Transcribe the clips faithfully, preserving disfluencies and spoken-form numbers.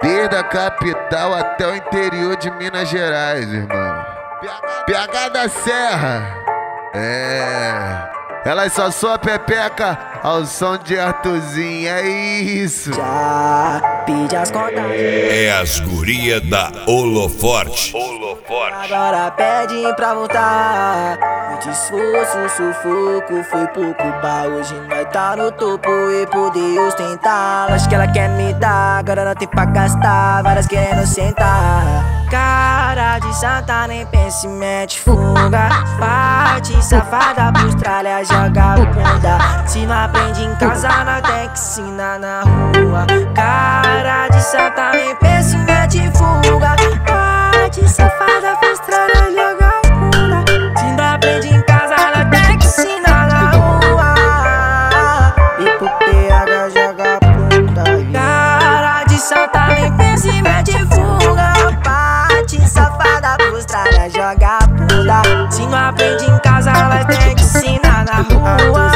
Desde a capital até o interior de Minas Gerais, irmão. P H da Serra. É. Elas só sua pepeca ao som de Arthurzinho, é isso. Já pedi as contas. É as guria da Holoforte. Holoforte. Agora pedem pra voltar. Muito esforço, sufoco, foi pouco bar. Hoje nós tá no topo e por Deus tentar. Acho que ela quer me dar, agora não tem pra gastar. Várias querendo sentar. Cara de santa, nem pense, mete fuga. Parte safada pros tralha, joga bunda. Se não aprende em casa, não tem que ensinar na rua. Cara de santa, nem pense, mete fuga. Parte safada pros tralha, joga bunda. Se não aprende em casa, não tem que ensinar na rua. E pro P H joga bunda. Cara de santa, nem pense, mete fuga. Safada frustrada, joga a bunda. Se não aprende em casa, ela tem que ensinar na rua.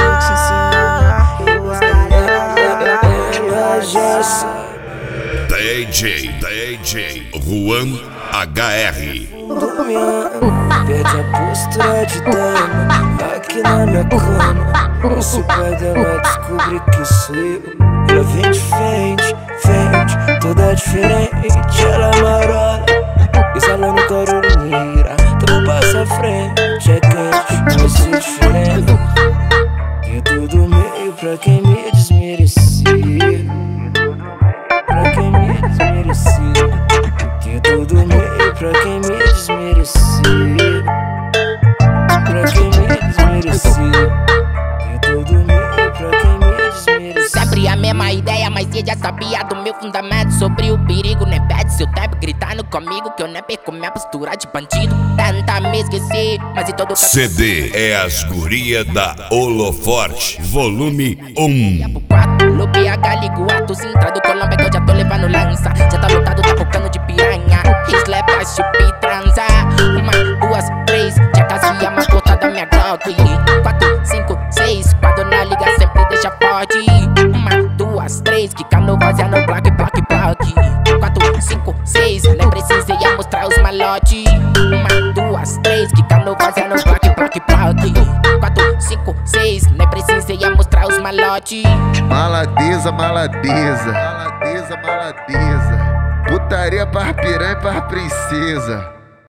D J, D J Juan H R. Perde a postura de dama aqui na minha cama. O seu pai dela descobrir que sou eu. Ela vem de frente, frente, toda diferente. Ela marola e salão no Carolina. Tudo passa à frente, é quente, vai ser diferente. E tudo meio pra quem me desmerecia. Pra quem me desmerecia. E tudo meio pra quem me desmerecia. Pra quem me desmerecia. E tudo meio pra quem me desmerecia. Sempre a mesma ideia, mas ele já sabia do meu fundamento. Sobre o perigo, né? Pede seu tempo gritando comigo que eu nem perco minha postura de bandido. Tenta me esquecer, mas em todo C D é as guria da Holoforte, volume um. No P H ligo ato, Sintra do Colômbia que eu já tô levando lança. Já tá lotado, tá focando de piranha. Slap, a chupi, transa. Uma, duas, três, já casei a mais corta da minha Glock. Quatro, cinco, seis, quando na liga sempre deixa forte. Uma, duas, três, que cano vazia no block, block, block. Quatro, cinco, seis, nem precisei ia mostrar os malotes. Uma, duas, três, que cano vazia no block, block, block. Quatro, cinco, seis, nem precisei ia mostrar os malotes. Maladeza, maladeza, maladeza, maladeza. Putaria para piranha e para princesa.